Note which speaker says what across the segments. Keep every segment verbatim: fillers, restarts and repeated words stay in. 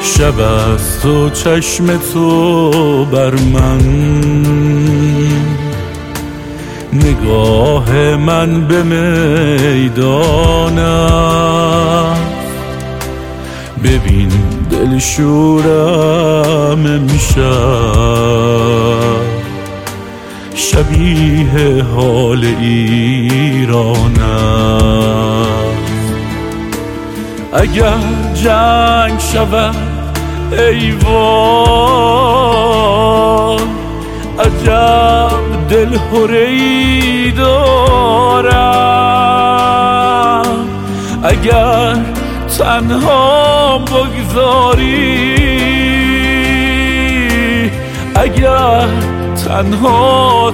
Speaker 1: شب است و چشم تو بر من، نگاه من به میدان است. ببین دلشورم امشب شبیه حال ایران است. اگر جنگ شود ای وای، عجب دلهره‌ای دارم. اگر تنها بگذاری، اگر تنهات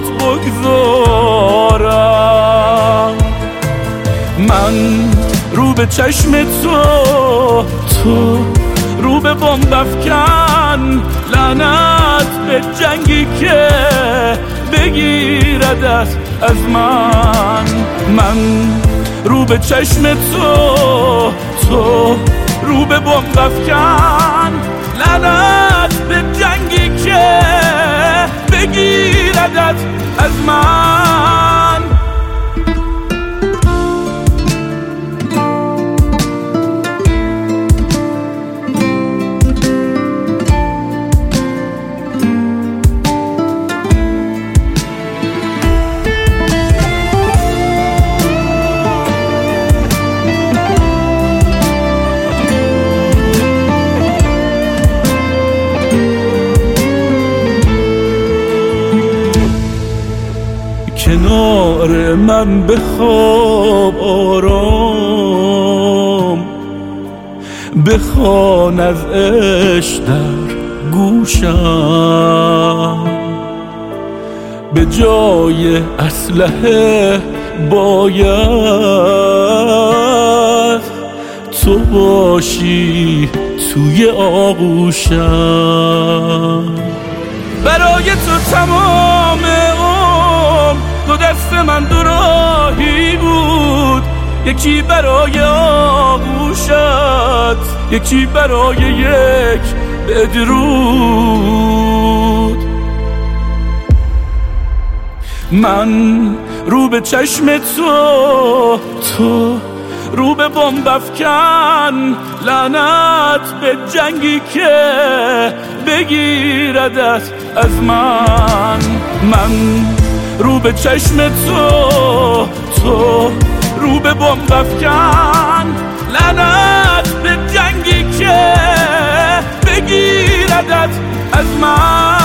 Speaker 1: بگذارم، من رو به چشم تو، تو رو به بمب افکن، لعنت به جنگی که بگیردت از من. من رو به چشم تو، تو رو به بمب افکن، لعنت به جنگی که بگیردت از من. کنار من بخواب آرام، بخوان از عشق در گوشم. به جای اسلحه باید تو باشی توی آغوشم. برای تو تمام دو دست من دو راهی بود، یکی برای آغوشت، یکی برای یک بدرود. من رو به چشم تو، تو رو به بمب افکن، لعنت به جنگی که بگیردت از من. من رو به چشم تو، تو رو به بمب افکن، لعنت به جنگی که بگیردت از من.